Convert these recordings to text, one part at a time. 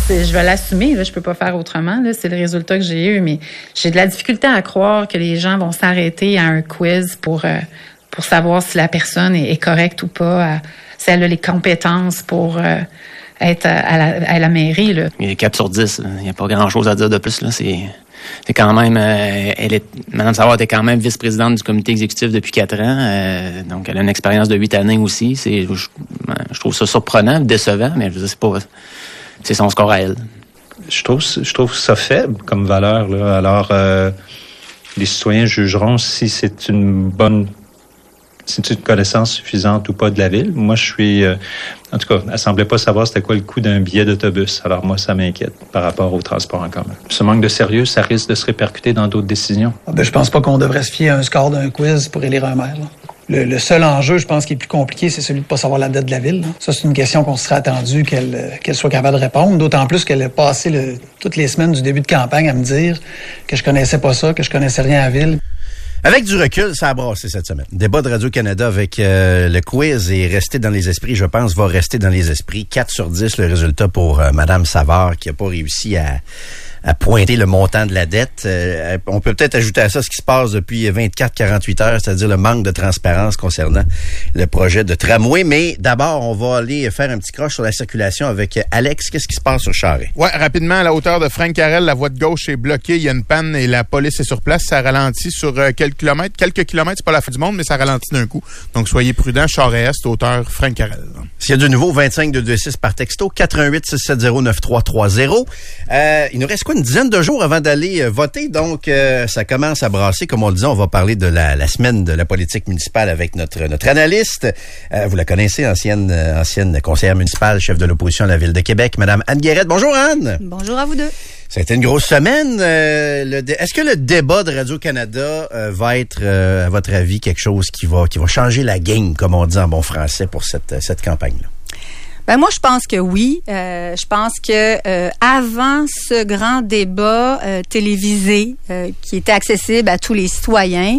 Je vais l'assumer, là, je peux pas faire autrement. Là, c'est le résultat que j'ai eu, mais j'ai de la difficulté à croire que les gens vont s'arrêter à un quiz pour savoir si la personne est correcte ou pas, si elle a les compétences pour être à la mairie. Là. Il est 4 sur 10. Il n'y a pas grand-chose à dire de plus. Là. C'est quand même... Mme Savard était quand même vice-présidente du comité exécutif depuis 4 ans. Donc, elle a une expérience de 8 années aussi. Je trouve ça surprenant, décevant, mais je veux dire, c'est son score à elle. Je trouve ça faible comme valeur. Là. Alors, les citoyens jugeront si c'est une connaissance suffisante ou pas de la ville. Moi, je suis... en tout cas, elle semblait pas savoir c'était quoi le coût d'un billet d'autobus. Alors moi, ça m'inquiète par rapport au transport en commun. Ce manque de sérieux, ça risque de se répercuter dans d'autres décisions. Je pense pas qu'on devrait se fier à un score d'un quiz pour élire un maire. Là. Le seul enjeu, je pense, qui est plus compliqué, c'est celui de ne pas savoir la dette de la ville. Là. Ça, c'est une question qu'on serait attendu qu'elle soit capable de répondre, d'autant plus qu'elle a passé toutes les semaines du début de campagne à me dire que je connaissais pas ça, que je connaissais rien à la ville. Avec du recul, ça a brassé cette semaine. Débat de Radio-Canada avec le quiz est resté dans les esprits, je pense, va rester dans les esprits. 4 sur 10, le résultat pour Mme Savard, qui n'a pas réussi à pointer le montant de la dette. On peut peut-être ajouter à ça ce qui se passe depuis 24-48 heures, c'est-à-dire le manque de transparence concernant le projet de tramway. Mais d'abord, on va aller faire un petit croche sur la circulation avec Alex. Qu'est-ce qui se passe sur Charest? Ouais, rapidement, à la hauteur de Frank-Carrel, la voie de gauche est bloquée. Il y a une panne et la police est sur place. Ça ralentit sur quelques kilomètres. C'est pas la fin du monde, mais ça ralentit d'un coup. Donc, soyez prudents. Charest, hauteur Frank-Carrel. S'il y a de nouveau, 25-226 par texto, 88-670-9330. Il nous reste une dizaine de jours avant d'aller voter, donc ça commence à brasser. Comme on le disait, on va parler de la semaine de la politique municipale avec notre analyste. Vous la connaissez, ancienne conseillère municipale, chef de l'opposition à la Ville de Québec, Mme Anne Guérette. Bonjour Anne! Bonjour à vous deux. Ça a été une grosse semaine. Est-ce que le débat de Radio-Canada va être, à votre avis, quelque chose qui va changer la game, comme on dit en bon français, pour cette campagne-là? Ben moi, je pense que oui. Je pense que avant ce grand débat télévisé qui était accessible à tous les citoyens,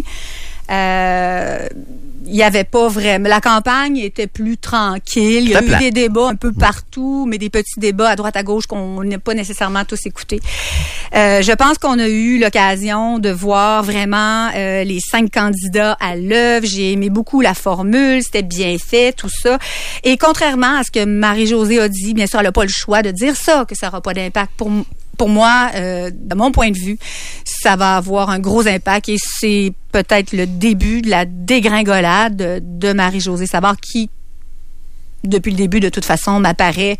il n'y avait pas vraiment... La campagne était plus tranquille. Il y a eu des débats un peu partout, mais des petits débats à droite, à gauche qu'on n'a pas nécessairement tous écoutés. Je pense qu'on a eu l'occasion de voir vraiment les 5 candidats à l'œuvre. J'ai aimé beaucoup la formule. C'était bien fait, tout ça. Et contrairement à ce que Marie-Josée a dit, bien sûr, elle n'a pas le choix de dire ça, que ça n'aura pas d'impact. Pour moi, de mon point de vue, ça va avoir un gros impact et c'est peut-être le début de la dégringolade de Marie-Josée Savard qui, depuis le début, de toute façon, m'apparaît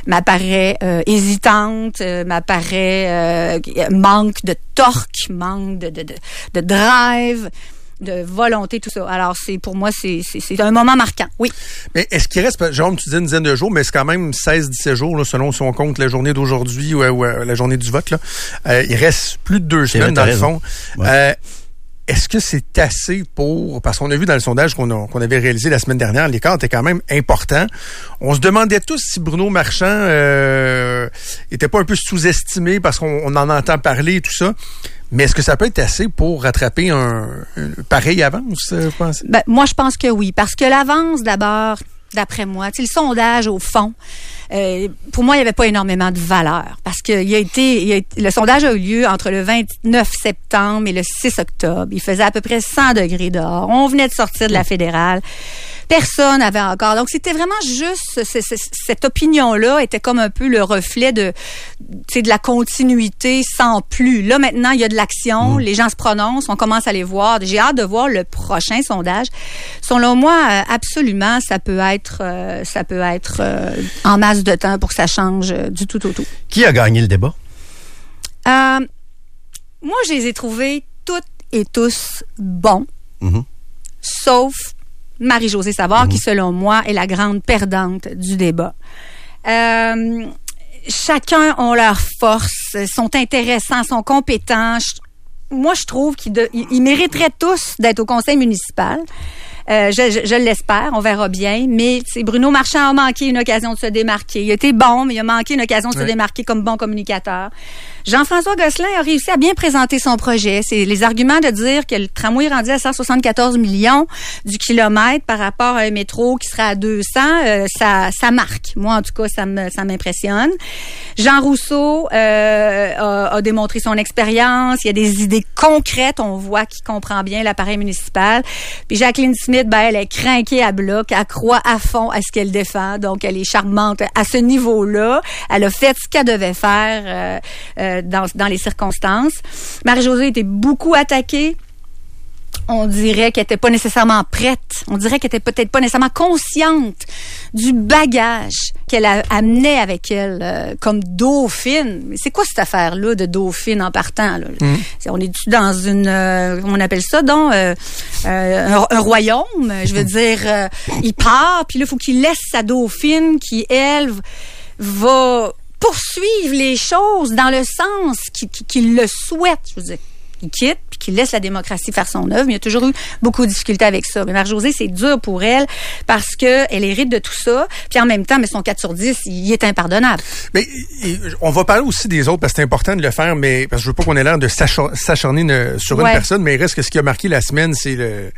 hésitante, m'apparaît manque de torque, manque de drive, de volonté, tout ça. Alors, pour moi, c'est un moment marquant, oui. Mais est-ce qu'il reste, Jérôme, tu dis une dizaine de jours, mais c'est quand même 16-17 jours, là, selon si on compte la journée d'aujourd'hui ou la journée du vote, là. Il reste plus de 2 semaines, dans le fond. Ouais. Est-ce que c'est assez parce qu'on a vu dans le sondage qu'on avait réalisé la semaine dernière, l'écart était quand même important. On se demandait tous si Bruno Marchand était pas un peu sous-estimé parce qu'on en entend parler et tout ça. Mais est-ce que ça peut être assez pour rattraper un pareil avance, vous pensez? Ben, moi, je pense que oui. Parce que l'avance, d'abord, d'après moi, le sondage, au fond, pour moi, il n'y avait pas énormément de valeur. Parce que le sondage a eu lieu entre le 29 septembre et le 6 octobre. Il faisait à peu près 100 degrés dehors. On venait de sortir de la fédérale. Personne n'avait encore. Donc, c'était vraiment juste... Cette opinion-là était comme un peu le reflet de la continuité sans plus. Là, maintenant, il y a de l'action. Les gens se prononcent. On commence à les voir. J'ai hâte de voir le prochain sondage. Selon moi, absolument, ça peut être en masse de temps pour que ça change du tout au tout. Qui a gagné le débat? Moi, je les ai trouvés toutes et tous bons. Sauf Marie-Josée Savard, qui, selon moi, est la grande perdante du débat. Chacun ont leur force, sont intéressants, sont compétents. Moi, je trouve qu'ils mériteraient tous d'être au conseil municipal. Je l'espère, on verra bien. Mais Bruno Marchand a manqué une occasion de se démarquer. Il a été bon, mais il a manqué une occasion de se démarquer comme bon communicateur. Jean-François Gosselin a réussi à bien présenter son projet. C'est les arguments de dire que le tramway est rendu à 174 millions du kilomètre par rapport à un métro qui serait à 200. Ça marque. Moi, en tout cas, ça m'impressionne. Jean Rousseau a démontré son expérience. Il y a des idées concrètes. On voit qu'il comprend bien l'appareil municipal. Puis Jacqueline Smith, elle est crinquée à bloc. Elle croit à fond à ce qu'elle défend. Donc, elle est charmante à ce niveau-là. Elle a fait ce qu'elle devait faire dans les circonstances. Marie-Josée était beaucoup attaquée. On dirait qu'elle était pas nécessairement prête. On dirait qu'elle était peut-être pas nécessairement consciente du bagage qu'elle amenait avec elle comme dauphine. Mais c'est quoi cette affaire-là de dauphine en partant? Là? On est dans on appelle ça donc un royaume. Je veux dire, il part, puis là, il faut qu'il laisse sa dauphine qui, elle, va poursuivre les choses dans le sens qu'il le souhaite. Je veux dire, il quitte, puis qu'il laisse la démocratie faire son œuvre. Mais il y a toujours eu beaucoup de difficultés avec ça. Mais Marie-Josée, c'est dur pour elle parce que elle hérite de tout ça. Puis en même temps, mais son 4 sur 10, il est impardonnable. Mais on va parler aussi des autres parce que c'est important de le faire, mais parce que je veux pas qu'on ait l'air de s'acharner sur une personne, mais il reste que ce qui a marqué la semaine, c'est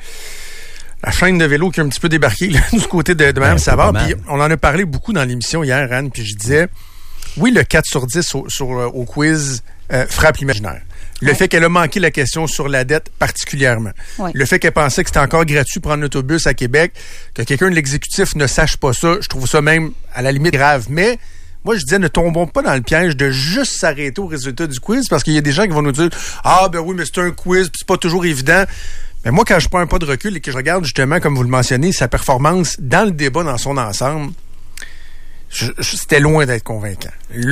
la chaîne de vélo qui a un petit peu débarqué là, du côté de Mme Savard. Puis on en a parlé beaucoup dans l'émission hier, Anne, puis je disais, oui, le 4 sur 10 au quiz frappe l'imaginaire. Le fait qu'elle a manqué la question sur la dette particulièrement. Ouais. Le fait qu'elle pensait que c'était encore gratuit prendre l'autobus à Québec, que quelqu'un de l'exécutif ne sache pas ça, je trouve ça même à la limite grave. Mais moi, je disais, ne tombons pas dans le piège de juste s'arrêter au résultat du quiz parce qu'il y a des gens qui vont nous dire « Ah, ben oui, mais c'est un quiz, puis c'est pas toujours évident. » Mais moi, quand je prends un pas de recul et que je regarde justement, comme vous le mentionnez, sa performance dans le débat dans son ensemble, c'était loin d'être convaincant.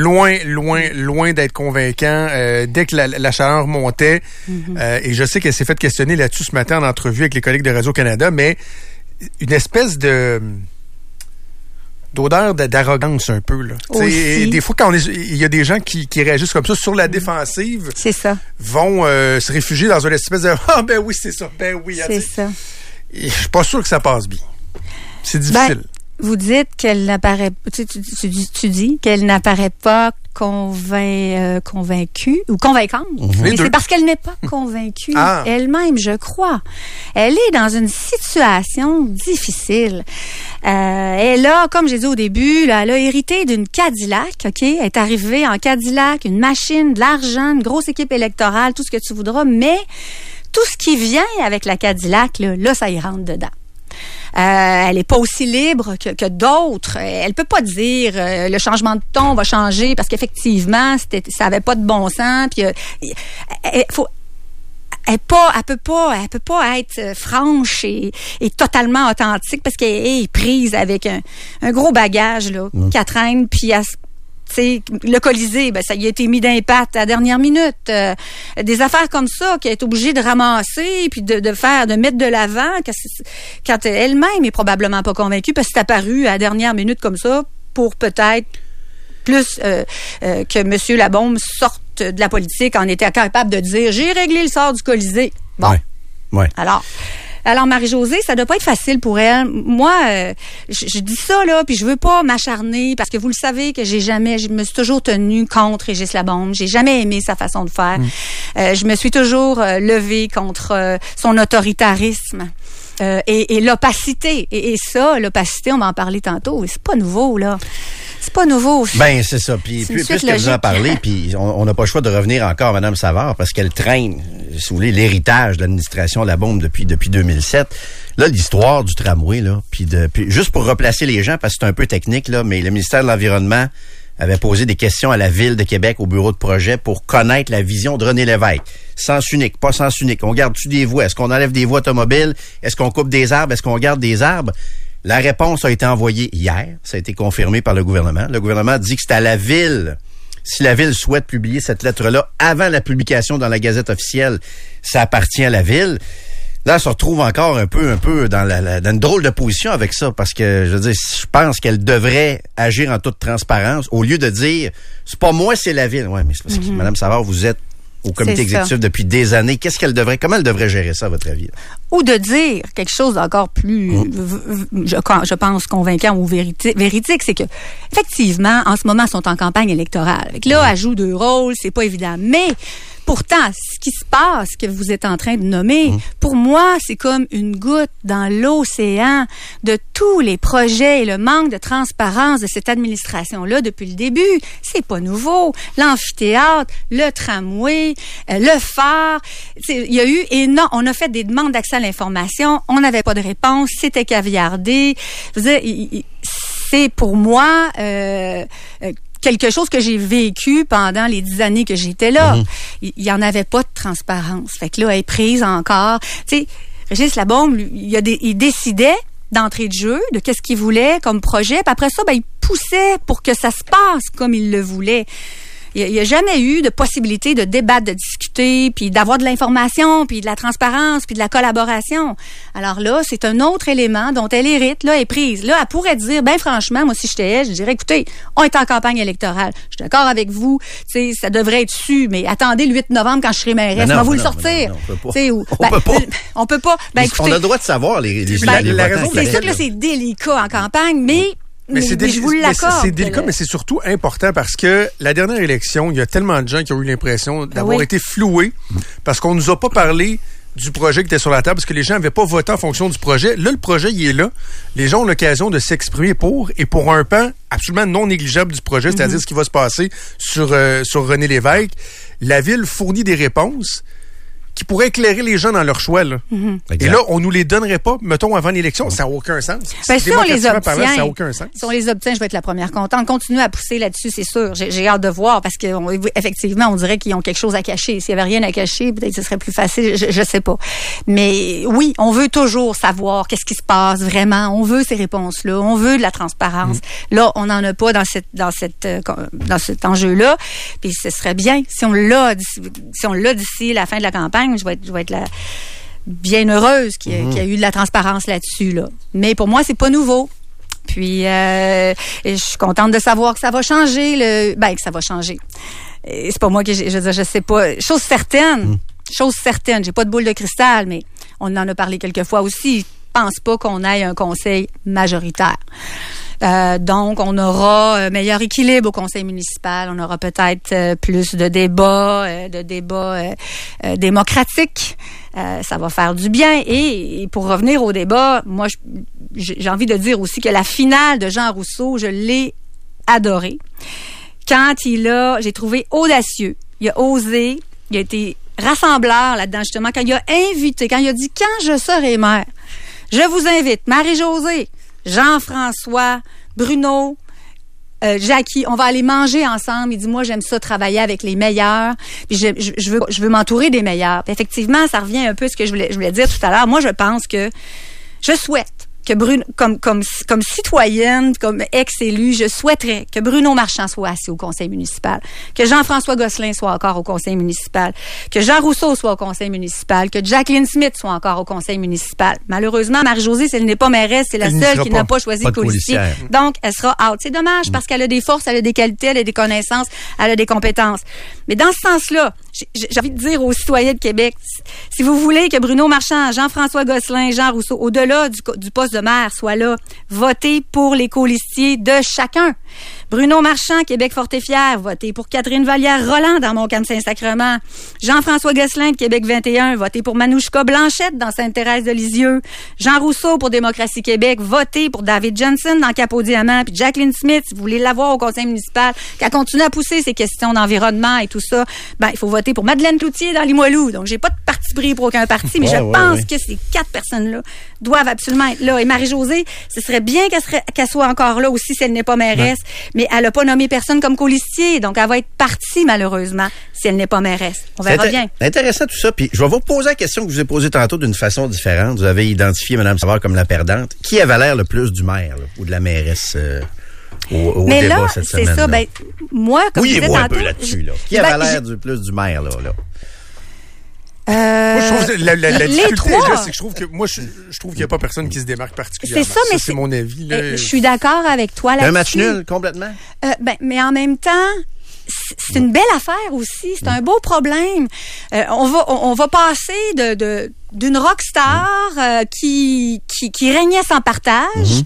Loin d'être convaincant. Dès que la chaleur montait, et je sais qu'elle s'est fait questionner là-dessus ce matin en entrevue avec les collègues de Radio-Canada, mais une espèce d'odeur d'arrogance un peu. Là. Des fois, quand il y a des gens qui réagissent comme ça sur la défensive, c'est ça. Vont se réfugier dans une espèce de « Ah, ben oui, c'est ça, ben oui. » C'est ça. Et je suis pas sûr que ça passe bien. C'est difficile. Vous dites qu'elle n'apparaît, tu dis qu'elle n'apparaît pas convaincue ou convaincante. Mais c'est parce qu'elle n'est pas convaincue elle-même, je crois. Elle est dans une situation difficile. Elle a, comme j'ai dit au début, là, elle a hérité d'une Cadillac, OK? Elle est arrivée en Cadillac, une machine, de l'argent, une grosse équipe électorale, tout ce que tu voudras, mais tout ce qui vient avec la Cadillac, là, ça y rentre dedans. Elle est pas aussi libre que d'autres. Elle peut pas dire le changement de ton va changer parce qu'effectivement ça avait pas de bon sens. Puis elle peut pas être franche et totalement authentique parce qu'elle est prise avec un gros bagage là qu'elle traîne. Puis le Colisée, ça y a été mis d'impact à la dernière minute. Des affaires comme ça qu'elle est obligée de ramasser puis de mettre de l'avant quand elle-même est probablement pas convaincue parce que c'est apparu à la dernière minute comme ça pour peut-être plus que M. Labaume sorte de la politique en étant capable de dire « J'ai réglé le sort du Colisée ». Bon. Ouais. Alors, Marie-Josée, ça doit pas être facile pour elle. Moi, je dis ça, là, puis je veux pas m'acharner, parce que vous le savez que je me suis toujours tenue contre Régis Labaume. J'ai jamais aimé sa façon de faire. Je me suis toujours levée contre son autoritarisme. Et l'opacité. Et ça, l'opacité, on va en parler tantôt. C'est pas nouveau, là. C'est pas nouveau. Ben, c'est ça. Puis plus que vous en parlez, puis on n'a pas le choix de revenir encore à Mme Savard parce qu'elle traîne, si vous voulez, l'héritage de l'administration Labaume depuis 2007. Là, l'histoire du tramway, là, puis juste pour replacer les gens, parce que c'est un peu technique, là, mais le ministère de l'Environnement avait posé des questions à la Ville de Québec, au bureau de projet, pour connaître la vision de René Lévesque. Sens unique, pas sens unique. On garde-tu des voies? Est-ce qu'on enlève des voies automobiles? Est-ce qu'on coupe des arbres? Est-ce qu'on garde des arbres? La réponse a été envoyée hier. Ça a été confirmé par le gouvernement. Le gouvernement dit que c'est à la Ville. Si la Ville souhaite publier cette lettre-là avant la publication dans la Gazette officielle, ça appartient à la Ville. Là, elle se retrouve encore un peu dans une drôle de position avec ça, parce que, je veux dire, je pense qu'elle devrait agir en toute transparence, au lieu de dire, c'est pas moi, c'est la Ville. Ouais, mais c'est parce que, Mme Savard, vous êtes au comité exécutif depuis des années. Comment elle devrait gérer ça, à votre avis? ou de dire quelque chose d'encore plus, je pense, convaincant ou véridique, c'est que, effectivement, en ce moment, ils sont en campagne électorale. Avec là, elle joue 2 rôles, c'est pas évident. Mais, pourtant, ce qui se passe, que vous êtes en train de nommer, pour moi, c'est comme une goutte dans l'océan de tous les projets et le manque de transparence de cette administration-là depuis le début. C'est pas nouveau. L'amphithéâtre, le tramway, le phare. Il y a eu on a fait des demandes d'accès à l'information. On n'avait pas de réponse. C'était caviardé. Je veux dire, c'est pour moi quelque chose que j'ai vécu pendant les 10 années que j'étais là. Il y en avait pas de transparence. Fait que là, elle est prise encore. Tu sais, Régis Labaume, il décidait d'entrée de jeu, de qu'est-ce qu'il voulait comme projet, puis après ça, il poussait pour que ça se passe comme il le voulait. Il n'y a jamais eu de possibilité de débattre, de discuter, puis d'avoir de l'information, puis de la transparence, puis de la collaboration. Alors là, c'est un autre élément dont elle hérite, là, est prise. Là, elle pourrait dire, franchement, moi, si j'étais elle, je dirais, écoutez, on est en campagne électorale. Je suis d'accord avec vous, tu sais, ça devrait être su, mais attendez le 8 novembre quand je serai mairesse, on va vous le sortir. On peut pas. On peut pas. Écoutez, on a le droit de savoir les raisons. C'est sûr que là, c'est délicat en campagne, mais je vous l'accorde. C'est délicat, mais c'est surtout important parce que la dernière élection, il y a tellement de gens qui ont eu l'impression d'avoir été floués parce qu'on nous a pas parlé du projet qui était sur la table parce que les gens n'avaient pas voté en fonction du projet. Là, le projet, il est là. Les gens ont l'occasion de s'exprimer et pour un pan absolument non négligeable du projet, c'est-à-dire ce qui va se passer sur René Lévesque. La Ville fournit des réponses qui pourraient éclairer les gens dans leur choix. Là. Et là, on nous les donnerait pas, mettons, avant l'élection. Ça n'a aucun sens. Si on les obtient, ça n'a aucun sens. Si on les obtient, je vais être la première contente. Continuez à pousser là-dessus, c'est sûr. J'ai hâte de voir parce qu'effectivement, on dirait qu'ils ont quelque chose à cacher. S'il n'y avait rien à cacher, peut-être que ce serait plus facile. Je sais pas. Mais oui, on veut toujours savoir qu'est-ce qui se passe vraiment. On veut ces réponses-là. On veut de la transparence. Là, on n'en a pas dans cet enjeu-là. Puis ce serait bien si on l'a d'ici la fin de la campagne. Je vais être bien heureuse qu'il y a eu de la transparence là-dessus. Là. Mais pour moi, c'est pas nouveau. Puis, je suis contente de savoir que ça va changer. Que ça va changer. C'est pas moi je sais pas. Chose certaine, j'ai pas de boule de cristal, mais on en a parlé quelques fois aussi. Je pense pas qu'on ait un conseil majoritaire. Donc, on aura meilleur équilibre au conseil municipal. On aura peut-être plus de débats démocratiques. Ça va faire du bien. Et pour revenir au débat, moi, j'ai envie de dire aussi que la finale de Jean Rousseau, je l'ai adorée. Quand j'ai trouvé audacieux. Il a osé. Il a été rassembleur là-dedans, justement. Quand il a dit, quand je serai maire, je vous invite, Marie-Josée, Jean-François, Bruno, Jackie, on va aller manger ensemble. Il dit, moi, j'aime ça, travailler avec les meilleurs. Puis je veux m'entourer des meilleurs. Puis effectivement, ça revient un peu à ce que je voulais dire tout à l'heure. Moi, je pense que je souhaite que Bruno, comme citoyenne, comme ex-élue, je souhaiterais que Bruno Marchand soit assis au conseil municipal, que Jean-François Gosselin soit encore au conseil municipal, que Jean Rousseau soit au conseil municipal, que Jacqueline Smith soit encore au conseil municipal. Malheureusement, Marie-Josée, si elle n'est pas mairesse, c'est la seule qui n'a pas choisi le policier. Donc, elle sera out. C'est dommage parce qu'elle a des forces, elle a des qualités, elle a des connaissances, elle a des compétences. Mais dans ce sens-là, j'ai envie de dire aux citoyens de Québec, si vous voulez que Bruno Marchand, Jean-François Gosselin, Jean Rousseau, au-delà du poste de maire, soient là, votez pour les colistiers de chacun. Bruno Marchand, Québec fort et fier, votez pour Catherine Vallière-Roland dans Montcalm-Saint-Sacrement. Jean-François Gosselin de Québec 21, votez pour Manouchka Blanchette dans Sainte-Thérèse de Lisieux. Jean Rousseau pour Démocratie Québec, votez pour David Johnson dans Cap-au-Diamant. Puis Jacqueline Smith, si vous voulez l'avoir au conseil municipal, qu'elle continue à pousser ces questions d'environnement et tout ça, il faut voter pour Madeleine Cloutier dans Limoilou. Donc, j'ai pas de parti pris pour aucun parti, mais je pense que ces 4 personnes-là doivent absolument être là. Et Marie-Josée, ce serait bien qu'elle soit encore là aussi si elle n'est pas mairesse, mais elle n'a pas nommé personne comme colistier, donc elle va être partie malheureusement si elle n'est pas mairesse. On verra bien. Intéressant tout ça. Puis je vais vous poser la question que je vous ai posée tantôt d'une façon différente. Vous avez identifié Mme Savard comme la perdante. Qui avait l'air le plus du maire ou de la mairesse au mais débat là, cette semaine? Mais là, c'est ça. Moi, comme je disais tantôt, un peu là-dessus. Là. Qui avait l'air du plus du maire là? Moi, je trouve que la difficulté, là, c'est que je trouve qu'il n'y a pas personne qui se démarque particulièrement. C'est ça, mais c'est mon avis. Là. Je suis d'accord avec toi là-dessus. Un match nul, complètement? Mais en même temps, c'est une belle affaire aussi. C'est un beau problème. On va passer d'une rockstar qui régnait sans partage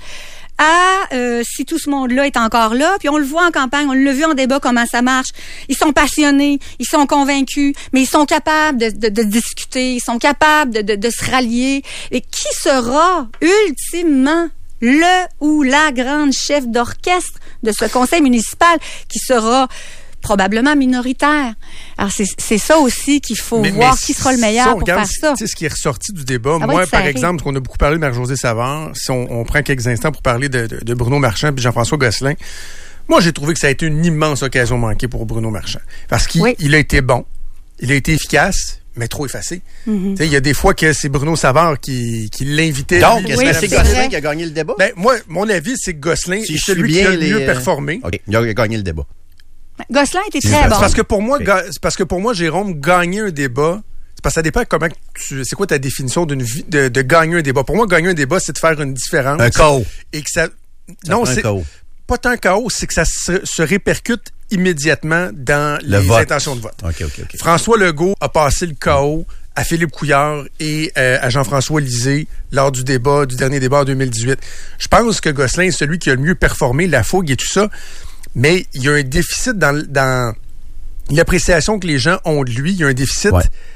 à si tout ce monde-là est encore là. Puis on le voit en campagne, on l'a vu en débat comment ça marche. Ils sont passionnés, ils sont convaincus, mais ils sont capables de discuter, ils sont capables de se rallier. Et qui sera ultimement le ou la grande chef d'orchestre de ce conseil municipal qui sera probablement minoritaire? Alors, c'est ça aussi qu'il faut voir qui sera le meilleur pour faire ça. Ce qui est ressorti du débat, moi, par exemple, qu'on a beaucoup parlé de Marie-Josée Savard, si on prend quelques instants pour parler de Bruno Marchand et Jean-François Gosselin, moi, j'ai trouvé que ça a été une immense occasion manquée pour Bruno Marchand. Parce qu'il a été bon, il a été efficace, mais trop effacé. Il y a des fois que c'est Bruno Savard qui l'invitait. Donc, est-ce que c'est Gosselin qui a gagné le débat? Ben, moi, mon avis, c'est que Gosselin est celui qui a le mieux performé. OK, il a gagné le débat. Gosselin était très bon. Parce que pour moi, Jérôme, gagner un débat, c'est parce que ça dépend comment c'est quoi ta définition de gagner un débat. Pour moi, gagner un débat, c'est de faire une différence. Un chaos. Et que ça c'est pas tant un chaos, c'est que ça se répercute immédiatement dans les intentions de vote. Okay. François Legault a passé le chaos à Philippe Couillard et à Jean-François Lisée lors du dernier débat en 2018. Je pense que Gosselin est celui qui a le mieux performé, la fougue et tout ça. Mais il y a un déficit dans l'appréciation que les gens ont de lui. Il y a un déficit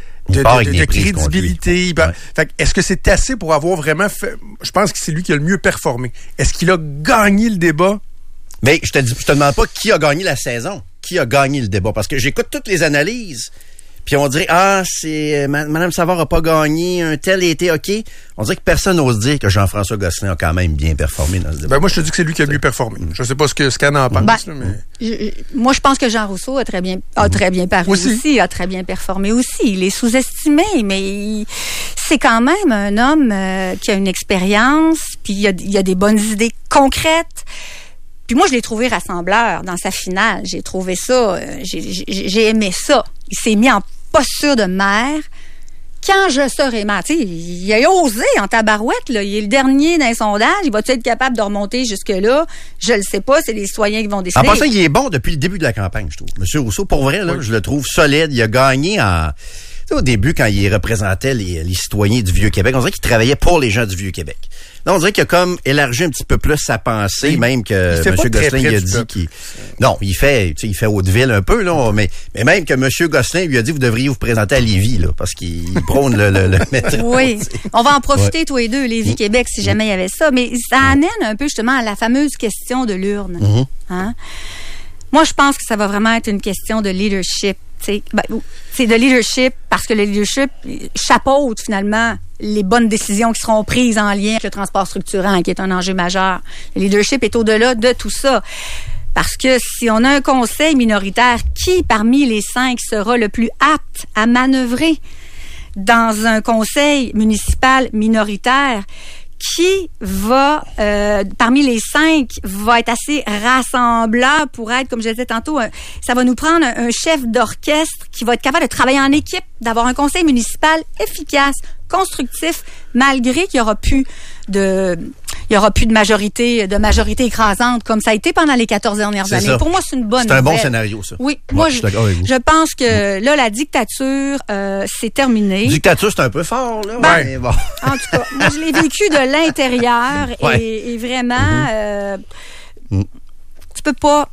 de crédibilité. Fait, est-ce que c'est assez pour avoir vraiment fait... Je pense que c'est lui qui a le mieux performé. Est-ce qu'il a gagné le débat? Mais je te demande pas qui a gagné la saison. Qui a gagné le débat? Parce que j'écoute toutes les analyses. Puis on dirait, c'est Mme Savard a pas gagné, un tel été OK. On dirait que personne n'ose dire que Jean-François Gosselin a quand même bien performé dans ce débat. Ben moi, je te dis que c'est lui qui a mieux performé. Je sais pas ce qu'Anne en pense. Moi, je pense que Jean Rousseau a très bien paru aussi, a très bien performé aussi. Il est sous-estimé, mais c'est quand même un homme qui a une expérience, puis il y a des bonnes idées concrètes. Puis moi, je l'ai trouvé rassembleur dans sa finale. J'ai trouvé ça, j'ai aimé ça. Il s'est mis en posture de maire. Quand je serai maire, tu sais, il a osé en tabarouette, là. Il est le dernier dans les sondages. Il va-tu être capable de remonter jusque-là? Je le sais pas. C'est les citoyens qui vont décider. En passant, il est bon depuis le début de la campagne, je trouve. Monsieur Rousseau, pour vrai, là, je le trouve solide. Il a gagné au début, quand il représentait les citoyens du Vieux-Québec, on dirait qu'il travaillait pour les gens du Vieux-Québec. Là, on dirait qu'il a comme élargi un petit peu plus sa pensée, même que M. Gosselin il a dit qu'il... Non, il fait Haute-Ville un peu, là, mais même que M. Gosselin lui a dit, vous devriez vous présenter à Lévis, là, parce qu'il prône le métro. Oui, on va en profiter tous les deux, Lévis-Québec, si jamais il y avait ça, mais ça amène un peu justement à la fameuse question de l'urne. Hein? Moi, je pense que ça va vraiment être une question de leadership. C'est de leadership parce que le leadership chapeaute finalement les bonnes décisions qui seront prises en lien avec le transport structurant, qui est un enjeu majeur. Le leadership est au-delà de tout ça. Parce que si on a un conseil minoritaire, qui parmi les 5 sera le plus apte à manœuvrer dans un conseil municipal minoritaire? Qui va, parmi les 5, va être assez rassembleur pour être, comme je disais tantôt, ça va nous prendre un chef d'orchestre qui va être capable de travailler en équipe, d'avoir un conseil municipal efficace, constructif, malgré qu'il y aura plus de majorité écrasante comme ça a été pendant les 14 dernières années. Ça. Pour moi, c'est une bonne nouvelle. C'est un bon scénario, ça. Oui. Moi, je pense que là, la dictature, c'est terminé. Dictature, c'est un peu fort, là. Mais bon. En tout cas, moi, je l'ai vécu de l'intérieur et vraiment, tu peux pas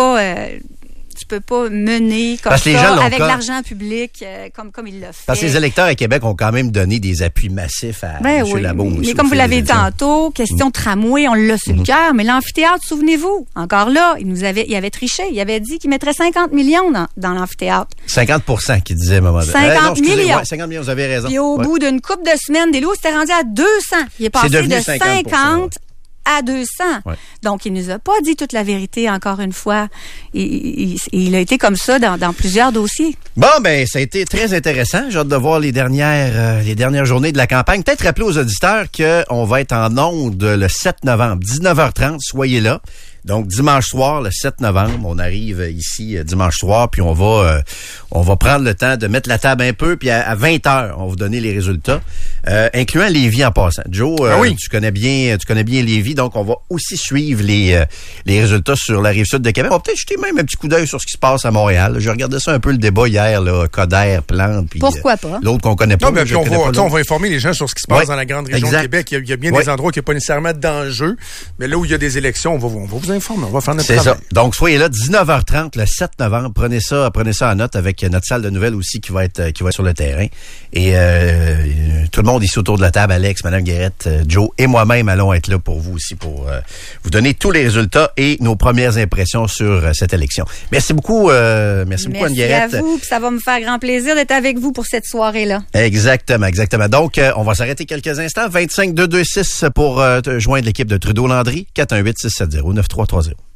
mener comme ça avec l'argent public comme il l'a fait. Parce que les électeurs à Québec ont quand même donné des appuis massifs à M. Labaume. Mais comme vous l'avez dit tantôt, question de tramway, on l'a sur le cœur, mais l'amphithéâtre, souvenez-vous, encore là, il avait triché. Il avait dit qu'il mettrait 50 millions dans l'amphithéâtre. 50% qu'il disait à un moment donné. 50 millions. 50 millions, vous avez raison. Puis au bout d'une couple de semaines, des lots s'était rendu à 200. Il est passé de 50 à 200. Ouais. Donc, il nous a pas dit toute la vérité, encore une fois. Il a été comme ça dans plusieurs dossiers. Bon, ben, ça a été très intéressant. J'ai hâte de voir les dernières journées de la campagne. Peut-être rappeler aux auditeurs qu'on va être en ondes le 7 novembre, 19h30. Soyez là. Donc, dimanche soir, le 7 novembre, on arrive ici dimanche soir, puis on va prendre le temps de mettre la table un peu, puis à 20h, on va vous donner les résultats, incluant Lévis en passant. Joe, tu connais bien Lévis, donc on va aussi suivre les résultats sur la Rive-Sud de Québec. On va peut-être jeter même un petit coup d'œil sur ce qui se passe à Montréal. J'ai regardé ça un peu, le débat hier, là, Coderre, Plante, puis pourquoi pas? L'autre qu'on connaît pas. Non, mais on va informer les gens sur ce qui se passe dans la grande région de Québec. Il y a bien des endroits qui n'ont pas nécessairement d'enjeu, mais là où il y a des élections, on va vous informer, on va faire notre travail. C'est ça. Donc, soyez là, 19h30, le 7 novembre. Prenez ça en note avec notre salle de nouvelles aussi qui va être sur le terrain. Et tout le monde ici autour de la table, Alex, Mme Guérette, Joe et moi-même allons être là pour vous aussi, pour vous donner tous les résultats et nos premières impressions sur cette élection. Merci beaucoup, beaucoup Anne Guérette. Merci à vous, puis ça va me faire grand plaisir d'être avec vous pour cette soirée-là. Exactement. Donc, on va s'arrêter quelques instants. 25-226 pour joindre l'équipe de Trudeau-Landry. 418-670-9330.